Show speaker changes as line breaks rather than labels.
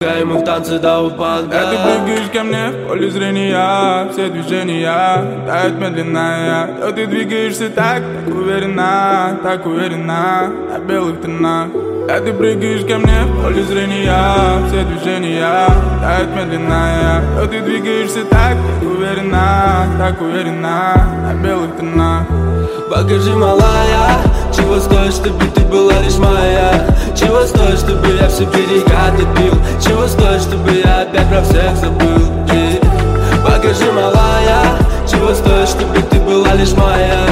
и мы в танце до упадка.
Ты прыгаешь ко мне в поле зрения, все движения тают медленно. Но ты двигаешься так уверенно, на белых тонах. Ты прыгаешь ко мне в поле зрения, все движения тают медленно. Но ты двигаешься так уверенно, на белых тонах.
Покажи, малая, чего стоит, чтобы ты была лишь моя. Чего стоит, чтобы я все берега отбил. Чего стоит, чтобы я опять про всех забыл. Покажи, малая, чего стоит, чтобы ты была лишь моя.